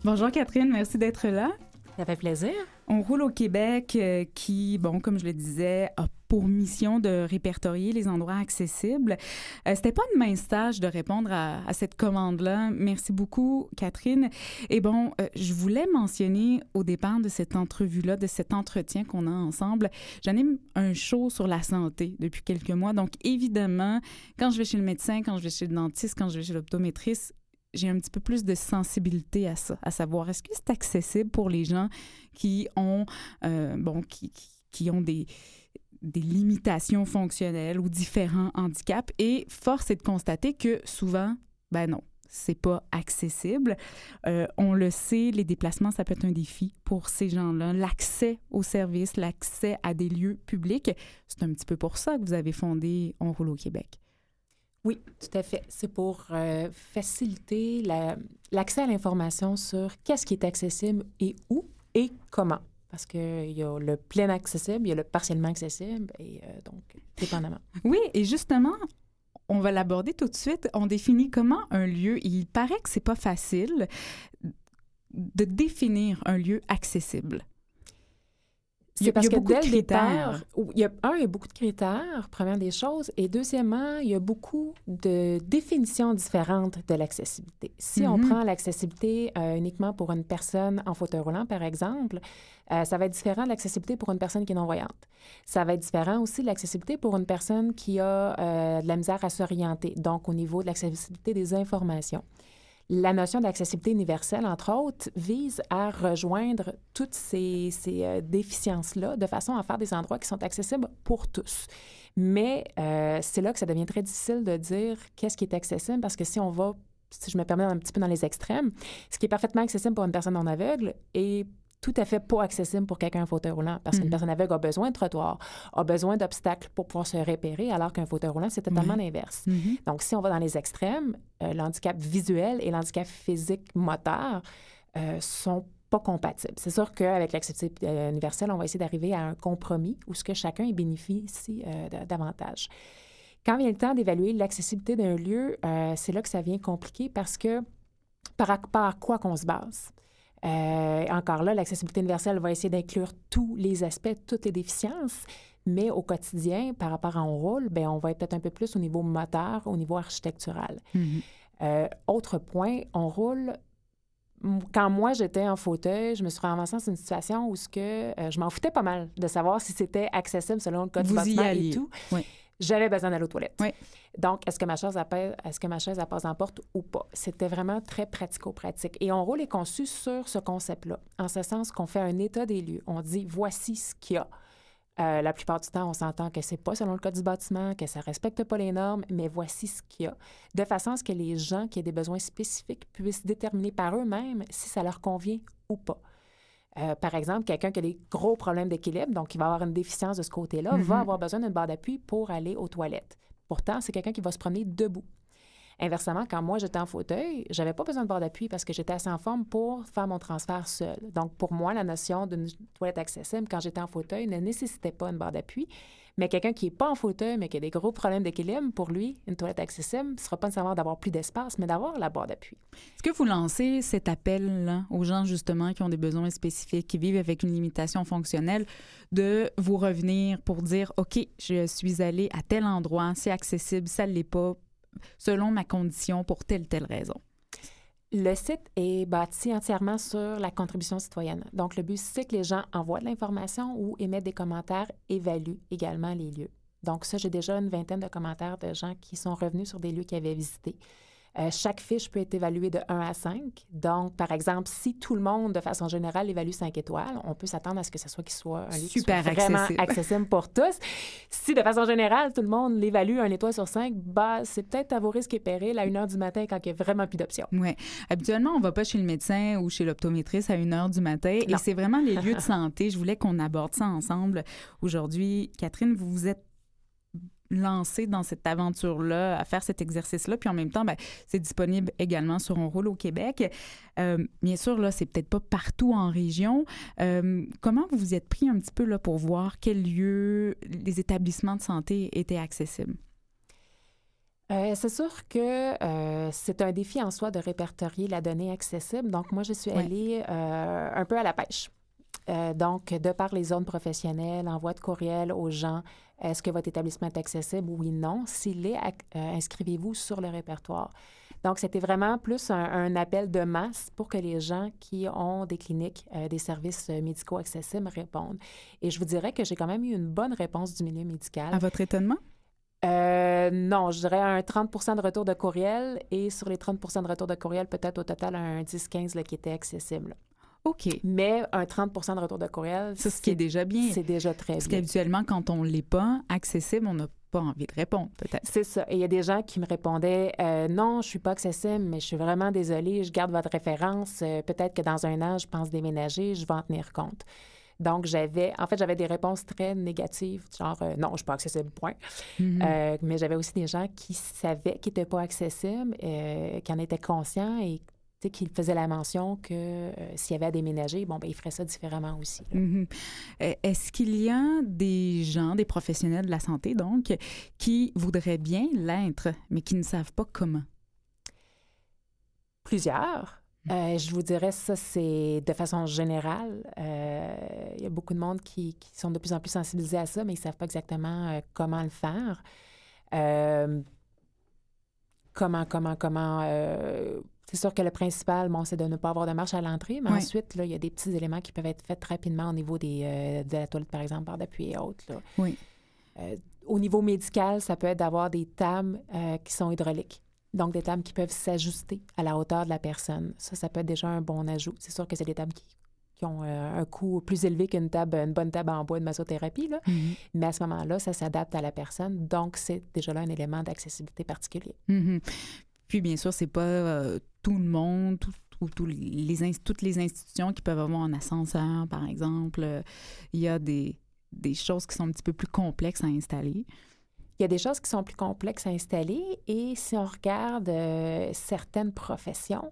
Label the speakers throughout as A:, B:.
A: Bonjour Catherine, merci d'être là.
B: Ça fait plaisir.
A: On roule au Québec qui, bon, comme je le disais, a pour mission de répertorier les endroits accessibles. C'était pas une mince tâche de répondre à cette commande-là. Merci beaucoup, Catherine. Et bon, je voulais mentionner au départ de cette entrevue-là, de cet entretien qu'on a ensemble, j'anime un show sur la santé depuis quelques mois. Donc, évidemment, quand je vais chez le médecin, quand je vais chez le dentiste, quand je vais chez l'optométriste, j'ai un petit peu plus de sensibilité à ça, à savoir est-ce que c'est accessible pour les gens qui ont, qui ont des limitations fonctionnelles ou différents handicaps. Et force est de constater que souvent, ben non, c'est pas accessible. On le sait, les déplacements, ça peut être un défi pour ces gens-là. L'accès aux services, l'accès à des lieux publics, c'est un petit peu pour ça que vous avez fondé On roule au Québec.
B: Oui, tout à fait. C'est pour faciliter l'accès à l'information sur qu'est-ce qui est accessible et où et comment. Parce qu'il y a le plein accessible, il y a le partiellement accessible, et donc, dépendamment.
A: Oui, et justement, on va l'aborder tout de suite. On définit comment un lieu, il paraît que c'est pas facile de définir un lieu accessible.
B: C'est parce que dès le
A: départ,
B: il y a beaucoup de critères, première des choses, et deuxièmement, il y a beaucoup de définitions différentes de l'accessibilité. Si on prend l'accessibilité uniquement pour une personne en fauteuil roulant, par exemple, ça va être différent de l'accessibilité pour une personne qui est non-voyante. Ça va être différent aussi de l'accessibilité pour une personne qui a de la misère à s'orienter, donc au niveau de l'accessibilité des informations. La notion d'accessibilité universelle, entre autres, vise à rejoindre toutes ces déficiences-là de façon à faire des endroits qui sont accessibles pour tous. Mais c'est là que ça devient très difficile de dire qu'est-ce qui est accessible, parce que si je me permets un petit peu dans les extrêmes, ce qui est parfaitement accessible pour une personne non aveugle est tout à fait pas accessible pour quelqu'un en fauteuil roulant, parce qu'une personne aveugle a besoin de trottoirs, a besoin d'obstacles pour pouvoir se repérer, alors qu'un fauteuil roulant, c'est totalement l'inverse. Donc, si on va dans les extrêmes, l'handicap visuel et l'handicap physique moteur sont pas compatibles. C'est sûr qu'avec l'accessibilité universelle, on va essayer d'arriver à un compromis où ce que chacun bénéficie davantage. Quand vient le temps d'évaluer l'accessibilité d'un lieu, c'est là que ça vient compliqué, parce que par quoi qu'on se base? Encore là, l'accessibilité universelle va essayer d'inclure tous les aspects, toutes les déficiences, mais au quotidien, par rapport à On roule, bien, on va être peut-être un peu plus au niveau moteur, au niveau architectural. Autre point, On roule, quand moi, j'étais en fauteuil, je me suis ramassée dans une situation où je m'en foutais pas mal de savoir si c'était accessible selon le code du bâtiment et tout.
A: Oui.
B: J'avais besoin d'aller aux toilettes.
A: Oui.
B: Donc, est-ce que ma chaise elle passe en porte ou pas? C'était vraiment très pratico-pratique. Et On roule est conçu sur ce concept-là, en ce sens qu'on fait un état des lieux. On dit, voici ce qu'il y a. La plupart du temps, on s'entend que c'est pas selon le code du bâtiment, que ça respecte pas les normes, mais voici ce qu'il y a, de façon à ce que les gens qui aient des besoins spécifiques puissent déterminer par eux-mêmes si ça leur convient ou pas. Par exemple, quelqu'un qui a des gros problèmes d'équilibre, donc qui va avoir une déficience de ce côté-là, va avoir besoin d'une barre d'appui pour aller aux toilettes. Pourtant, c'est quelqu'un qui va se promener debout. Inversement, quand moi, j'étais en fauteuil, j'avais pas besoin de barre d'appui parce que j'étais assez en forme pour faire mon transfert seul. Donc, pour moi, la notion d'une toilette accessible quand j'étais en fauteuil ne nécessitait pas une barre d'appui. Mais quelqu'un qui n'est pas en fauteuil, mais qui a des gros problèmes d'équilibre, pour lui, une toilette accessible ne sera pas nécessairement d'avoir plus d'espace, mais d'avoir la barre d'appui.
A: Est-ce que vous lancez cet appel-là aux gens, justement, qui ont des besoins spécifiques, qui vivent avec une limitation fonctionnelle, de vous revenir pour dire, OK, je suis allé à tel endroit, c'est accessible, ça ne l'est pas, selon ma condition, pour telle raison?
B: Le site est bâti entièrement sur la contribution citoyenne. Donc, le but, c'est que les gens envoient de l'information ou émettent des commentaires, évaluent également les lieux. Donc, ça, j'ai déjà une vingtaine de commentaires de gens qui sont revenus sur des lieux qu'ils avaient visités. Chaque fiche peut être évaluée de 1 à 5. Donc, par exemple, si tout le monde, de façon générale, évalue 5 étoiles, on peut s'attendre à ce que ce soit un lieu
A: super
B: qui soit vraiment accessible pour tous. Si, de façon générale, tout le monde l'évalue 1 étoile sur 5, c'est peut-être à vos risques et périls à 1 heure du matin quand il n'y a vraiment plus d'options.
A: Oui. Habituellement, on ne va pas chez le médecin ou chez l'optométriste à 1 heure du matin. Non. Et c'est vraiment les lieux de santé. Je voulais qu'on aborde ça ensemble aujourd'hui. Catherine, vous vous êtes lancée dans cette aventure-là, à faire cet exercice-là, puis en même temps, bien, c'est disponible également sur On roule au Québec. Bien sûr, là, c'est peut-être pas partout en région. Comment vous vous êtes pris un petit peu là, pour voir quels lieux les établissements de santé étaient accessibles?
B: C'est sûr que c'est un défi en soi de répertorier la donnée accessible. Donc, moi, je suis allée un peu à la pêche. Donc, de par les zones professionnelles, envoi de courriel aux gens, est-ce que votre établissement est accessible? Oui, non. S'il est, inscrivez-vous sur le répertoire. Donc, c'était vraiment plus un appel de masse pour que les gens qui ont des cliniques, des services médicaux accessibles répondent. Et je vous dirais que j'ai quand même eu une bonne réponse du milieu médical.
A: À votre étonnement?
B: Non, je dirais un 30 de retour de courriel et sur les 30 de retour de courriel, peut-être au total un 10-15 qui était accessible.
A: OK.
B: Mais un 30 de retour de courriel,
A: ça, ce qui est déjà bien.
B: C'est déjà très bien.
A: Parce qu'habituellement, quand on ne l'est pas accessible, on n'a pas envie de répondre, peut-être.
B: C'est ça. Et il y a des gens qui me répondaient non, je ne suis pas accessible, mais je suis vraiment désolée, je garde votre référence. Peut-être que dans un an, je pense déménager, je vais en tenir compte. Donc, j'avais des réponses très négatives, genre non, je ne suis pas accessible, point.
A: Mm-hmm.
B: Mais j'avais aussi des gens qui savaient qu'ils n'étaient pas accessibles, qui en étaient conscients et qu'ils faisaient la mention que s'il y avait à déménager, bon, ben ils feraient ça différemment aussi.
A: Mm-hmm. Est-ce qu'il y a des gens, des professionnels de la santé, donc, qui voudraient bien l'être, mais qui ne savent pas comment?
B: Plusieurs. Je vous dirais, ça, c'est de façon générale. Il y a beaucoup de monde qui sont de plus en plus sensibilisés à ça, mais ils ne savent pas exactement comment le faire. C'est sûr que le principal, bon, c'est de ne pas avoir de marche à l'entrée, mais ensuite, là, il y a des petits éléments qui peuvent être faits rapidement au niveau de la toilette, par exemple, barre d'appui et autres. Là.
A: Oui.
B: Au niveau médical, ça peut être d'avoir des tables qui sont hydrauliques. Donc, des tables qui peuvent s'ajuster à la hauteur de la personne. Ça peut être déjà un bon ajout. C'est sûr que c'est des tables qui ont un coût plus élevé une bonne table en bois de massothérapie, là.
A: Mm-hmm.
B: Mais à ce moment-là, ça s'adapte à la personne. Donc, c'est déjà là un élément d'accessibilité particulier.
A: Mm-hmm. Puis, bien sûr, c'est pas tout le monde, toutes les institutions qui peuvent avoir un ascenseur, par exemple. Il y a des choses qui sont un petit peu plus complexes à installer.
B: Il y a des choses qui sont plus complexes à installer et si on regarde certaines professions,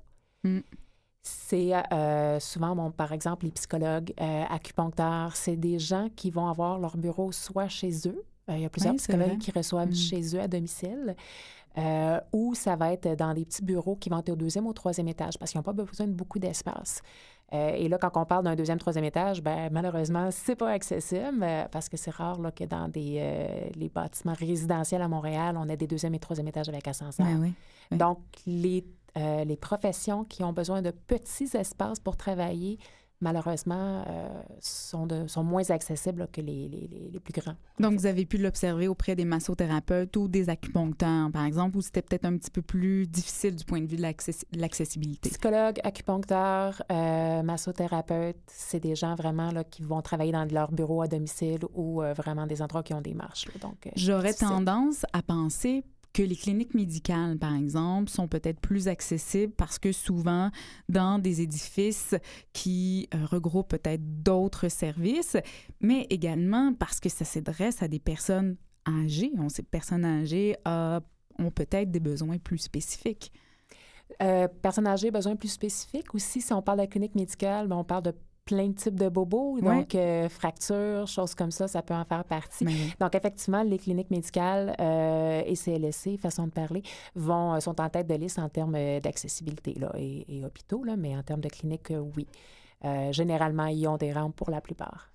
B: c'est souvent, bon, par exemple, les psychologues, acupuncteurs, c'est des gens qui vont avoir leur bureau soit chez eux, il y a plusieurs psychologues qui reçoivent chez eux à domicile, ou ça va être dans des petits bureaux qui vont être au 2e ou au 3e étage parce qu'ils n'ont pas besoin de beaucoup d'espace. Et là, quand on parle d'un 2e, 3e étage, bien, malheureusement, c'est pas accessible parce que c'est rare là, que dans les bâtiments résidentiels à Montréal, on ait des 2e et 3e étages avec ascenseur.
A: Oui.
B: Donc, les professions qui ont besoin de petits espaces pour travailler, malheureusement, sont moins accessibles là, que les plus grands.
A: Donc, vous avez pu l'observer auprès des massothérapeutes ou des acupuncteurs, par exemple, où c'était peut-être un petit peu plus difficile du point de vue de l'accessibilité?
B: Psychologues, acupuncteurs, massothérapeutes, c'est des gens vraiment là, qui vont travailler dans leur bureau à domicile ou vraiment des endroits qui ont des marches. Là, donc,
A: j'aurais tendance à penser que les cliniques médicales, par exemple, sont peut-être plus accessibles parce que souvent, dans des édifices qui regroupent peut-être d'autres services, mais également parce que ça s'adresse à des personnes âgées. On sait que personnes âgées ont peut-être des besoins plus spécifiques.
B: Personnes âgées, besoins plus spécifiques. Aussi, si on parle de la clinique médicale, on parle de plein de types de bobos, donc fractures, choses comme ça peut en faire partie. Donc, effectivement, les cliniques médicales et CLSC, façon de parler, sont en tête de liste en termes d'accessibilité là, et hôpitaux, là, mais en termes de cliniques, oui. Généralement, ils ont des rampes pour la plupart.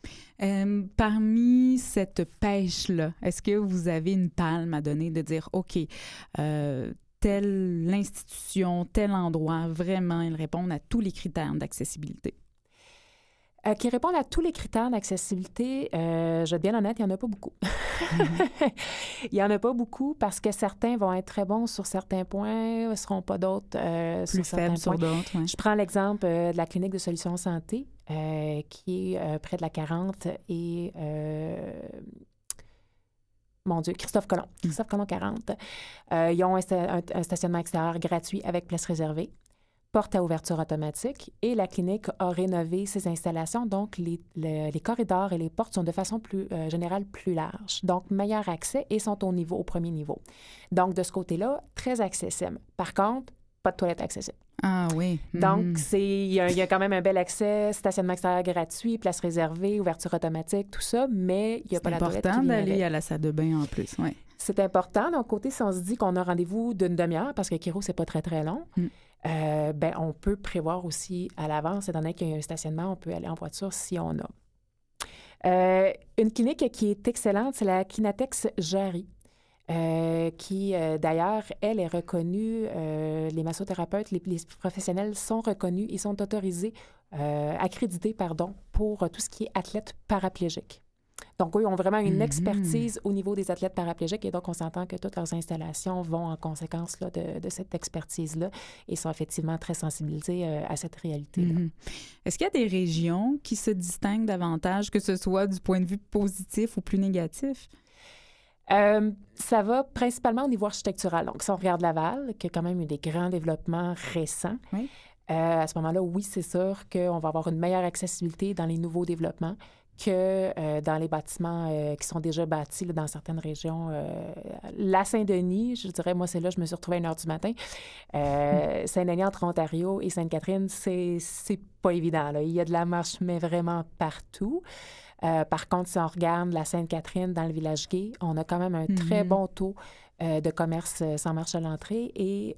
A: Parmi cette pêche-là, est-ce que vous avez une palme à donner de dire, OK, telle institution, tel endroit, vraiment, ils répondent à tous les critères d'accessibilité?
B: Qui répondent à tous les critères d'accessibilité, je vais être bien honnête, il n'y en a pas beaucoup. Il n'y en a pas beaucoup parce que certains vont être très bons sur certains points, ne seront pas d'autres
A: plus faibles sur d'autres. Ouais.
B: Je prends l'exemple de la clinique de Solutions Santé qui est près de la 40 et... mon Dieu, Christophe Colomb 40. Ils ont un stationnement extérieur gratuit avec place réservée. Porte à ouverture automatique et la clinique a rénové ses installations. Donc, les corridors et les portes sont de façon plus générale plus larges. Donc, meilleur accès et sont au premier niveau. Donc, de ce côté-là, très accessible. Par contre, pas de toilette accessible.
A: Ah oui.
B: Donc, il y a quand même un bel accès, stationnement extérieur gratuit, place réservée, ouverture automatique, tout ça, mais il n'y a pas la toilette.
A: C'est important d'aller à la salle de bain en plus, oui.
B: C'est important. Donc, côté, si on se dit qu'on a rendez-vous d'une demi-heure, parce que Kiro, c'est pas très, très long, ben, on peut prévoir aussi à l'avance, étant donné qu'il y a un stationnement, on peut aller en voiture si on a. Une clinique qui est excellente, c'est la Kinatex Jarry. Qui, d'ailleurs, elle est reconnue, les massothérapeutes, les professionnels sont reconnus, ils sont autorisés, accrédités, pardon, pour tout ce qui est athlète paraplégique. Donc, eux, ils ont vraiment une expertise au niveau des athlètes paraplégiques et donc, on s'entend que toutes leurs installations vont en conséquence là, de cette expertise-là et sont effectivement très sensibilisés à cette réalité-là.
A: Est-ce qu'il y a des régions qui se distinguent davantage, que ce soit du point de vue positif ou plus négatif?
B: Ça va principalement au niveau architectural. Donc, si on regarde Laval, qui a quand même eu des grands développements récents,
A: oui.
B: À ce moment-là, oui, c'est sûr qu'on va avoir une meilleure accessibilité dans les nouveaux développements que dans les bâtiments qui sont déjà bâtis là, dans certaines régions. La Saint-Denis, je dirais, moi, c'est là je me suis retrouvée à 1h du matin. Saint-Denis entre Ontario et Sainte-Catherine, c'est pas évident, là. Il y a de la marche, mais vraiment partout. Par contre, si on regarde la Sainte-Catherine dans le village gay, on a quand même un très bon taux de commerce sans marche à l'entrée et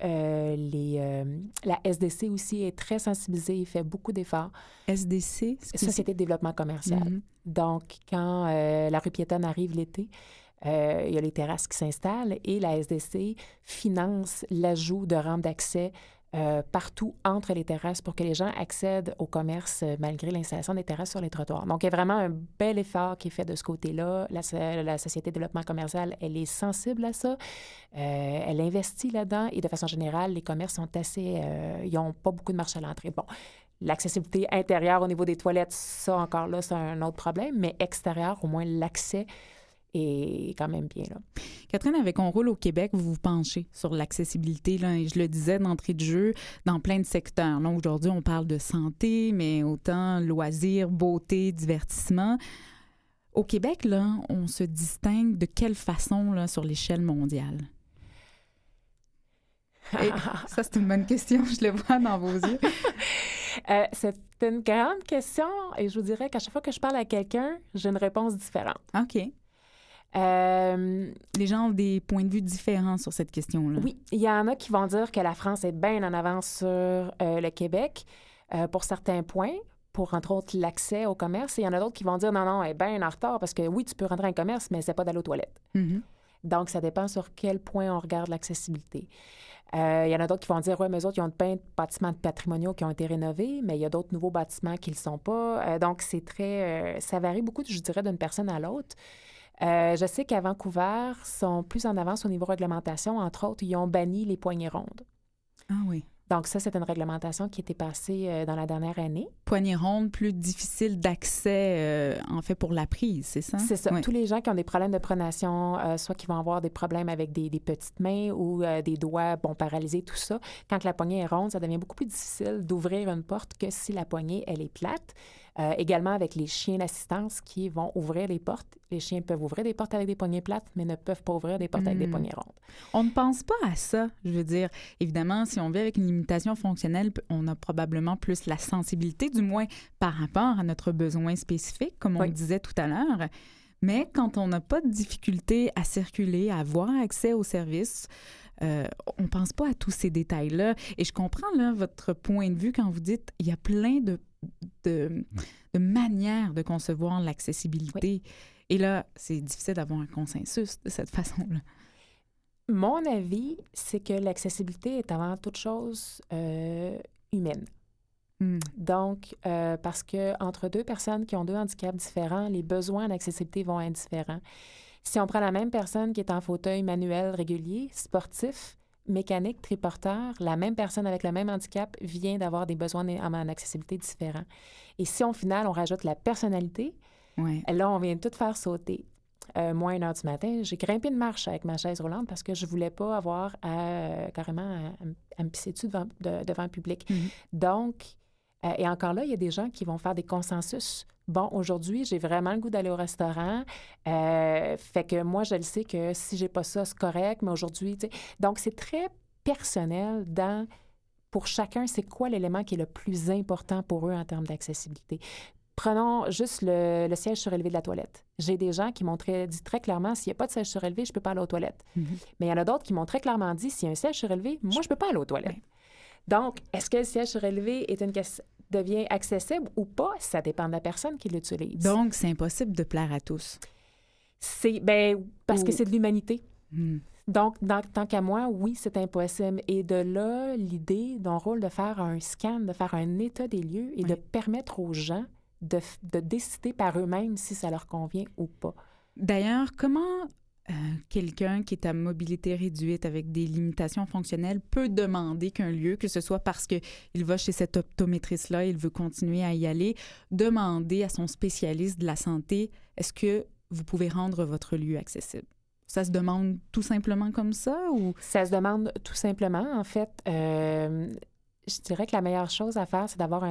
B: la SDC aussi est très sensibilisée et fait beaucoup d'efforts.
A: SDC?
B: Société de développement commercial. Donc, quand la rue piétonne arrive l'été, il y a les terrasses qui s'installent et la SDC finance l'ajout de rampes d'accès partout entre les terrasses pour que les gens accèdent au commerce malgré l'installation des terrasses sur les trottoirs. Donc, il y a vraiment un bel effort qui est fait de ce côté-là. La Société de développement commercial, elle est sensible à ça. Elle investit là-dedans et de façon générale, les commerces sont assez... ils n'ont pas beaucoup de marche à l'entrée. Bon, l'accessibilité intérieure au niveau des toilettes, ça encore là, c'est un autre problème, mais extérieur, au moins l'accès est quand même bien là.
A: Catherine, avec On roule au Québec, vous vous penchez sur l'accessibilité, là, et je le disais d'entrée de jeu, dans plein de secteurs. Là, aujourd'hui, on parle de santé, mais autant loisirs, beauté, divertissement. Au Québec, là, on se distingue de quelle façon là, sur l'échelle mondiale? Et ça, c'est une bonne question, je le vois dans vos yeux.
B: C'est une grande question et je vous dirais qu'à chaque fois que je parle à quelqu'un, j'ai une réponse différente.
A: OK. Les gens ont des points de vue différents sur cette question-là.
B: Oui, il y en a qui vont dire que la France est bien en avance sur le Québec pour certains points, pour entre autres l'accès au commerce. Et il y en a d'autres qui vont dire non, elle est bien en retard parce que oui, tu peux rentrer dans un commerce, mais c'est pas d'aller aux toilettes. Donc, ça dépend sur quel point on regarde l'accessibilité. Il y en a d'autres qui vont dire, oui, mais eux autres, ils ont plein de bâtiments patrimoniaux qui ont été rénovés, mais il y a d'autres nouveaux bâtiments qui ne le sont pas. Donc, c'est très... ça varie beaucoup, je dirais, d'une personne à l'autre. Je sais qu'à Vancouver, ils sont plus en avance au niveau réglementation. Entre autres, ils ont banni les poignées rondes.
A: Ah oui.
B: Donc ça, c'est une réglementation qui a été passée dans la dernière année.
A: Poignée ronde, plus difficile d'accès, en fait, pour la prise, c'est ça?
B: C'est ça.
A: Oui.
B: Tous les gens qui ont des problèmes de pronation, soit qui vont avoir des problèmes avec des petites mains ou des doigts, paralysés, tout ça, quand la poignée est ronde, ça devient beaucoup plus difficile d'ouvrir une porte que si la poignée, elle est plate. Également avec les chiens d'assistance qui vont ouvrir les portes. Les chiens peuvent ouvrir des portes avec des poignées plates, mais ne peuvent pas ouvrir des portes avec des poignées rondes.
A: On ne pense pas à ça. Je veux dire, évidemment, si on vit avec une limitation fonctionnelle, on a probablement plus la sensibilité, du moins par rapport à notre besoin spécifique, comme on le disait tout à l'heure. Mais quand on n'a pas de difficulté à circuler, à avoir accès aux services, on ne pense pas à tous ces détails-là. Et je comprends là, votre point de vue quand vous dites il y a plein de manières de concevoir l'accessibilité. Oui. Et là, c'est difficile d'avoir un consensus de cette façon-là.
B: Mon avis, c'est que l'accessibilité est avant toute chose humaine. Donc, parce que entre deux personnes qui ont deux handicaps différents, les besoins d'accessibilité vont être différents. Si on prend la même personne qui est en fauteuil manuel régulier, sportif, mécanique, triporteur, la même personne avec le même handicap vient d'avoir des besoins en accessibilité différents. Et si, au final, on rajoute la personnalité, là, on vient tout faire sauter. Moi, 1h du matin, j'ai grimpé une marche avec ma chaise roulante parce que je ne voulais pas avoir carrément à me pisser dessus devant le public. Donc, et encore là, il y a des gens qui vont faire des consensus. Bon, aujourd'hui, j'ai vraiment le goût d'aller au restaurant. Fait que moi, je le sais que si j'ai pas ça, c'est correct, mais aujourd'hui, tu sais. Donc, c'est très personnel pour chacun, c'est quoi l'élément qui est le plus important pour eux en termes d'accessibilité. Prenons juste le siège surélevé de la toilette. J'ai des gens qui m'ont dit très clairement, s'il n'y a pas de siège surélevé, je ne peux pas aller aux toilettes. Mais il y en a d'autres qui m'ont très clairement dit, s'il y a un siège surélevé, moi, je ne peux pas aller aux toilettes. Oui. Donc, est-ce que le siège surélevé devient accessible ou pas? Ça dépend de la personne qui l'utilise.
A: Donc, c'est impossible de plaire à tous.
B: Parce que c'est de l'humanité. Donc, tant qu'à moi, oui, c'est impossible. Et de là, l'idée d'un rôle de faire un scan, de faire un état des lieux et de permettre aux gens de décider par eux-mêmes si ça leur convient ou pas.
A: D'ailleurs, comment quelqu'un qui est à mobilité réduite avec des limitations fonctionnelles peut demander qu'un lieu, que ce soit parce qu'il va chez cet optométriste-là, il veut continuer à y aller, demander à son spécialiste de la santé, est-ce que vous pouvez rendre votre lieu accessible? Ça se demande tout simplement comme ça ou? Ça
B: se demande tout simplement. En fait, je dirais que la meilleure chose à faire, c'est d'avoir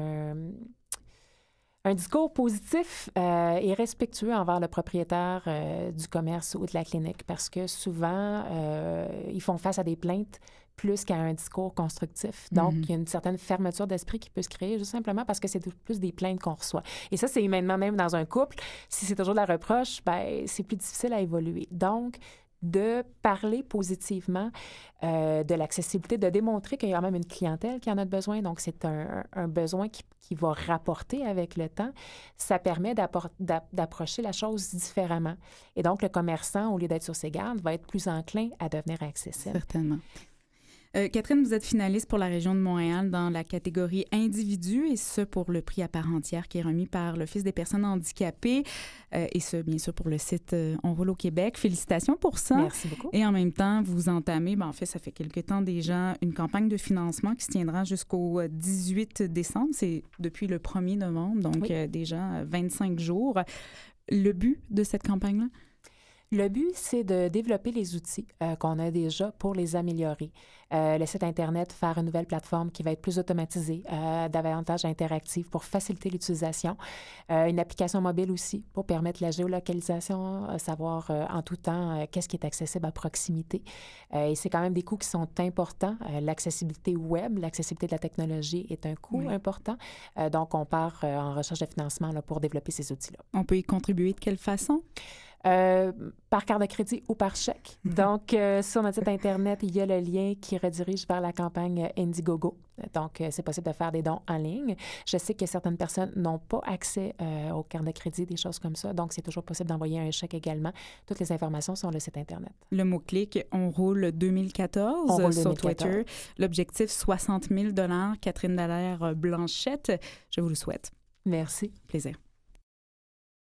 B: un discours positif et respectueux envers le propriétaire du commerce ou de la clinique parce que souvent, ils font face à des plaintes plus qu'à un discours constructif. Donc, il y a une certaine fermeture d'esprit qui peut se créer juste simplement parce que c'est plus des plaintes qu'on reçoit. Et ça, c'est humainement même dans un couple. Si c'est toujours de la reproche, c'est plus difficile à évoluer. Donc, de parler positivement de l'accessibilité, de démontrer qu'il y a même une clientèle qui en a besoin. Donc, c'est un besoin qui va rapporter avec le temps. Ça permet d'approcher la chose différemment. Et donc, le commerçant, au lieu d'être sur ses gardes, va être plus enclin à devenir accessible.
A: Certainement. Catherine, vous êtes finaliste pour la région de Montréal dans la catégorie individu et ce pour le prix à part entière qui est remis par l'Office des personnes handicapées et ce, bien sûr, pour le site On roule au Québec. Félicitations pour ça.
B: Merci beaucoup.
A: Et en même temps, vous entamez, en fait, ça fait quelque temps déjà, une campagne de financement qui se tiendra jusqu'au 18 décembre. C'est depuis le 1er novembre, donc déjà 25 jours. Le but de cette campagne-là?
B: Le but, c'est de développer les outils qu'on a déjà pour les améliorer. Le site Internet, faire une nouvelle plateforme qui va être plus automatisée, davantage interactive pour faciliter l'utilisation. Une application mobile aussi pour permettre la géolocalisation, savoir en tout temps qu'est-ce qui est accessible à proximité. Et c'est quand même des coûts qui sont importants. L'accessibilité web, l'accessibilité de la technologie est un coût important. Donc, on part en recherche de financement là, pour développer ces outils-là.
A: On peut y contribuer de quelle façon?
B: Par carte de crédit ou par chèque. Donc, sur notre site Internet, il y a le lien qui redirige vers la campagne Indiegogo. Donc, c'est possible de faire des dons en ligne. Je sais que certaines personnes n'ont pas accès aux cartes de crédit, des choses comme ça. Donc, c'est toujours possible d'envoyer un chèque également. Toutes les informations sont sur le site Internet.
A: Le mot-clic « On roule 2014 » sur Twitter. L'objectif, 60 000 $. Catherine Dallaire-Blanchette, je vous le souhaite.
B: Merci.
A: Plaisir.